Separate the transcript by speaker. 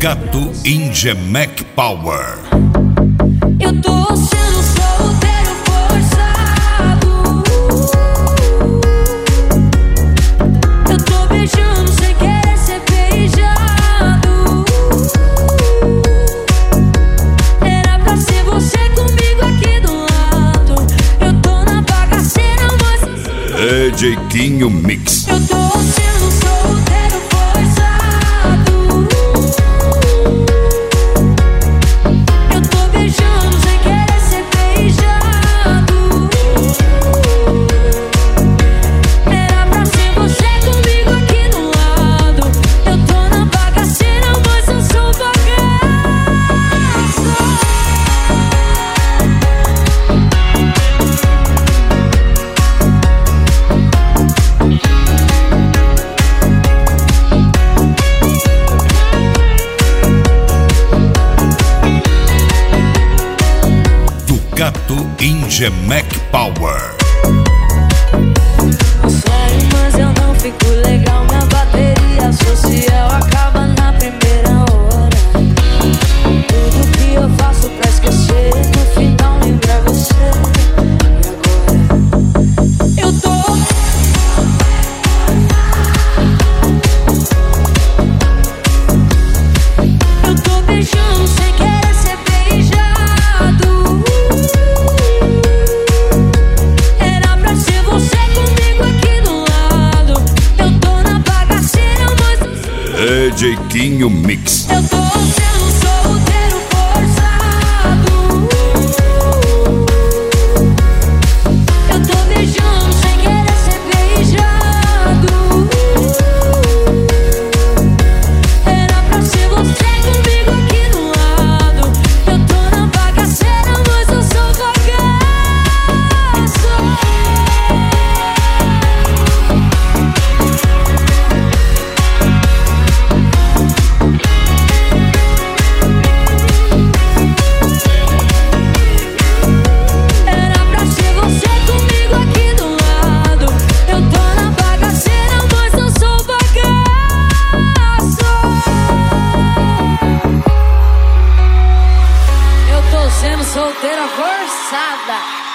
Speaker 1: Tucato Ingemec Power.
Speaker 2: Eu tô sendo solteiro forçado. Eu tô beijando sem querer ser beijado. Era pra ser você comigo aqui do lado. Eu tô na bagaceira, mas
Speaker 1: Jeitinho Mix.
Speaker 2: eu tô sendo solteiro forçado. Eu tô beijando sem querer ser beijado. Era pra ser você comigo aqui do lado. Eu tô na bagaceira, mas eu sou
Speaker 1: Tucato Ingemec Power.
Speaker 2: sério, mas eu não fico legal. Minha bateria social acaba na primeira hora. Tudo que eu faço pra esquecer, no final lembra você. E agora? Eu tô beijando sem querer ser beijado. Era pra ser você comigo aqui do lado. Eu tô na bagaceira, mas
Speaker 1: Jeitinho Mix.
Speaker 2: eu tô sendo solteiro forçado. Eu tô beijando sem querer ser beijado. Era pra ser você comigo aqui do lado. Eu tô na bagaceira, mas eu sou bagaço. Era pra ser você comigo aqui do lado. Eu tô na bagaceira, mas eu sou bagaço. Eu tô sendo solteira forçada.